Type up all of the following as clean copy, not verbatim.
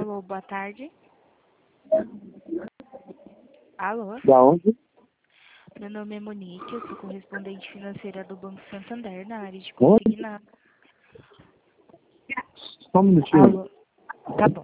Alô, boa tarde. Alô, Da onde? meu nome é Monique, eu sou correspondente financeira do Banco Santander na área de Onde? consignado. Só um minutinho. Alô, tá bom.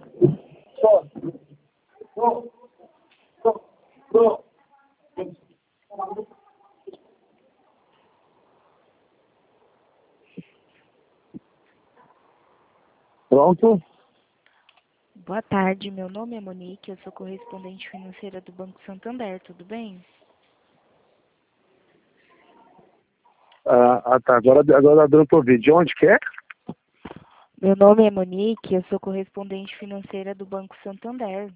Pronto? Boa tarde, meu nome é Monique, eu sou correspondente financeira do Banco Santander, tudo bem? Tá. Agora dando pra ouvir. De onde que é? Meu nome é Monique, eu sou correspondente financeira do Banco Santander.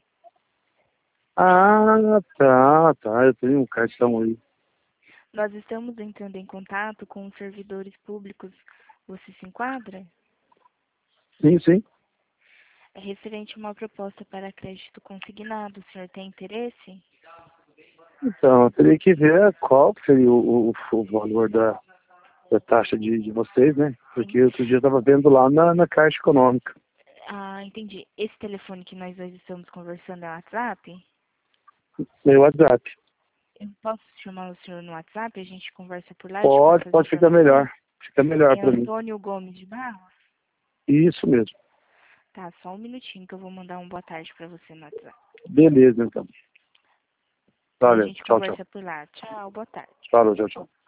Tá. Eu tenho um cartão aí. Nós estamos entrando em contato com os servidores públicos. Você se enquadra? Sim. É referente a uma proposta para crédito consignado. O senhor tem interesse? Então, eu teria que ver qual que seria o valor da taxa de vocês, né? Porque outro dia eu estava vendo lá na Caixa Econômica. Ah, entendi. Esse telefone que nós dois estamos conversando é o WhatsApp? Meu WhatsApp. Eu posso chamar o senhor no WhatsApp? A gente conversa por lá, te passo as Pode ficar informações? melhor. Fica melhor É para mim. Antônio Gomes de Barros? Isso mesmo. Tá, só um minutinho que eu vou mandar um boa tarde para você no WhatsApp. Beleza, então. E a Valeu. gente Tchau. conversa por lá. Tchau, boa tarde. Falou, tchau.